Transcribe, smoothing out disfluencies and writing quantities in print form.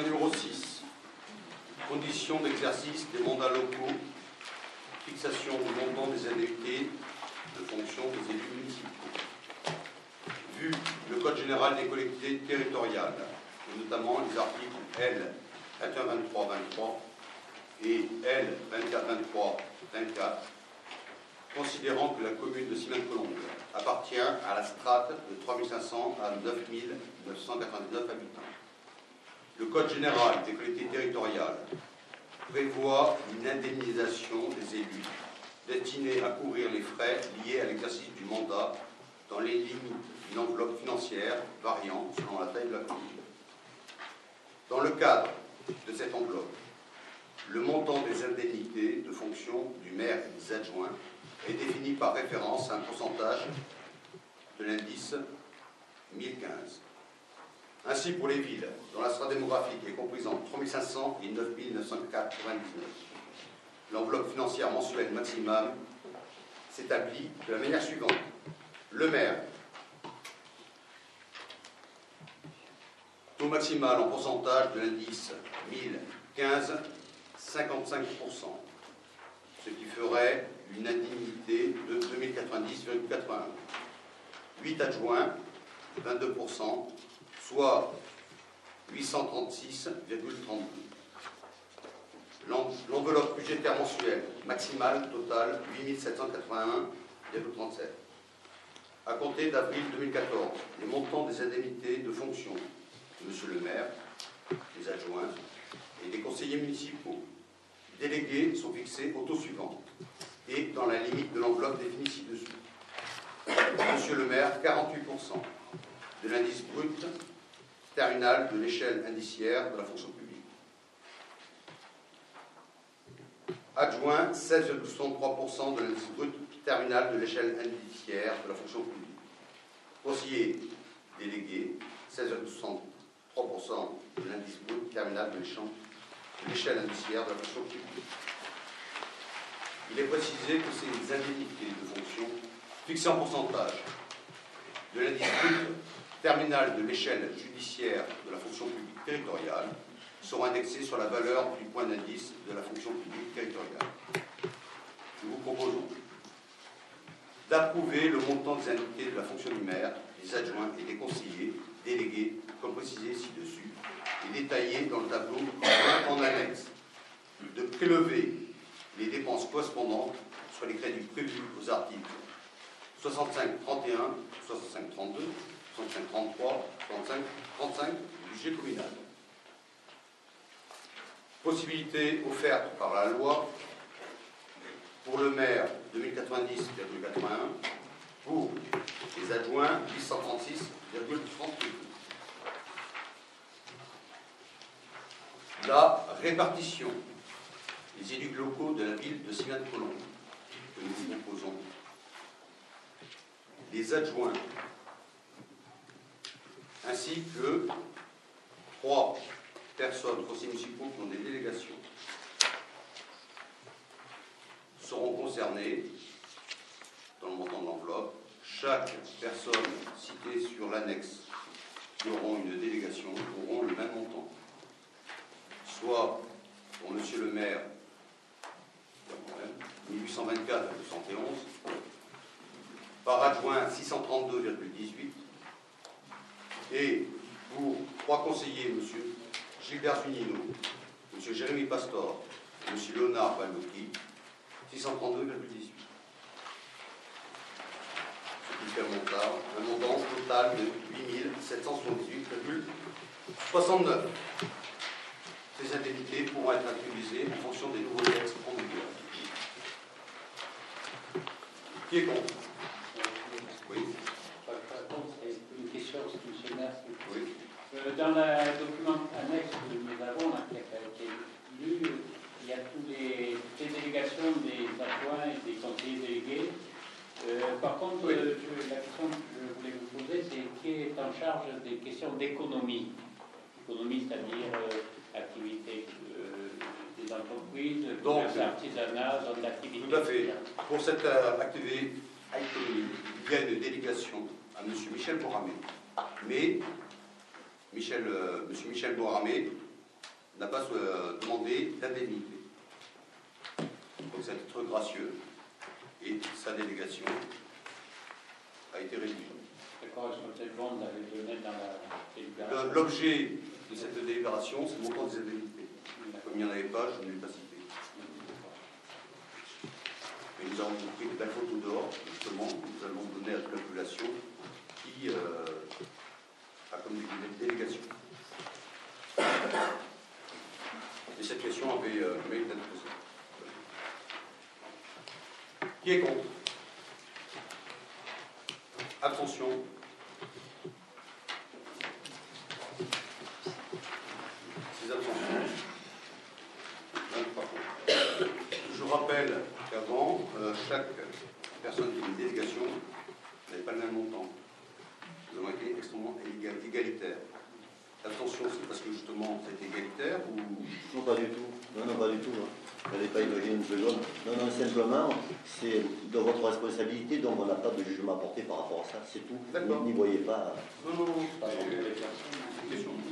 Point numéro 6. Conditions d'exercice des mandats locaux. Fixation du montant des indemnités de fonction des élus municipaux. Vu le Code général des collectivités territoriales, et notamment les articles L. 2123-23 et L. 2423-24, considérant que la commune de Simaine-Colombe appartient à la strate de 3500 à 9999 habitants. Le Code général des collectivités territoriales prévoit une indemnisation des élus destinée à couvrir les frais liés à l'exercice du mandat dans les limites d'une enveloppe financière variant selon la taille de la commune. Dans le cadre de cette enveloppe, le montant des indemnités de fonction du maire et des adjoints est défini par référence à un pourcentage de l'indice 1015. Ainsi, pour les villes dont la strate démographique est comprise entre 3500 et 9999, l'enveloppe financière mensuelle maximale s'établit de la manière suivante. Le maire, taux maximal en pourcentage de l'indice 1015, 55%, ce qui ferait une indemnité de 2090,81. 8 adjoints, 22%, soit 836,32. L'enveloppe budgétaire mensuelle maximale totale 8781,37. À compter d'avril 2014, les montants des indemnités de fonction de Monsieur le maire, des adjoints et des conseillers municipaux délégués sont fixés au taux suivant et dans la limite de l'enveloppe définie ci-dessus. Monsieur le maire, 48% de l'indice brut terminal de l'échelle indiciaire de la fonction publique. Adjoint, 16,63% de l'indice brut terminal de l'échelle indiciaire de la fonction publique. Conseiller délégué, 16,63% de l'indice brut terminal de l'échelle indiciaire de la fonction publique. Il est précisé que ces indemnités de fonction, fixées en pourcentage de l'indice brut terminal de l'échelle judiciaire de la fonction publique territoriale, seront indexées sur la valeur du point d'indice de la fonction publique territoriale. Nous vous proposons d'approuver le montant des indemnités de la fonction du maire, des adjoints et des conseillers délégués, comme précisé ci-dessus, et détaillé dans le tableau en annexe, de prélever les dépenses correspondantes sur les crédits prévus aux articles 65-31, 65-32, 65-33, 65-35 du budget communal. Possibilité offerte par la loi pour le maire 2090,81, pour les adjoints 836,38. La répartition des élus locaux de la ville de Simaine-Colombe que nous vous proposons. Les adjoints, ainsi que 3 personnes, conseillers municipaux qui ont des délégations, seront concernés dans le montant de l'enveloppe. Chaque personne citée sur l'annexe qui auront une délégation auront le même montant. Soit pour Monsieur le maire, 1824,71, par adjoint 632,18, et pour 3 conseillers, M. Gilbert Zunino, M. Jérémy Pastor et M. Léonard Balocchi, 632,18. Ce qui fait un montant total de 8778,69. Ces indemnités pourront être actualisées en fonction des nouveaux textes en vigueur. Qui est contre? Oui. Une question, M. le maire. Oui. Dans le document annexe que nous avons, là, qui a été lu, il y a toutes les délégations des adjoints et des conseillers délégués. Par contre, oui. la question que je voulais vous poser, c'est qui est en charge des questions d'économie? Économie, c'est-à-dire activité des entreprises, commerce, artisanat, zone d'activité. Tout à fait. Pour cette activité économique, il y a une délégation à M. Michel Boramé. Mais M. Michel Boramé n'a pas demandé d'indemnité. Donc c'est à titre gracieux et sa délégation a été réduite. Ça correspond tellement à les données dans la délibération. L'objet de cette délibération, c'est le montant des indemnités. Comme il n'y en avait pas, je ne l'ai pas cité. Et nous avons pris des belles photos dehors, justement, nous allons donner à la population qui a comme délégation. Et cette question avait mérité d'être posée. Qui est contre? Abstention. Ces abstentions. Je rappelle qu'avant, chaque personne qui a une délégation n'avait pas le même montant. Nous avons été extrêmement égalitaires. L'abstention, c'est parce que justement c'est égalitaire ou... Non, pas du tout. Non, pas du tout. N'allez pas imaginer une seconde. Non, simplement, c'est de votre responsabilité, donc on n'a pas de jugement à porter par rapport à ça, c'est tout. N'y voyez pas. Non, c'est pas une question.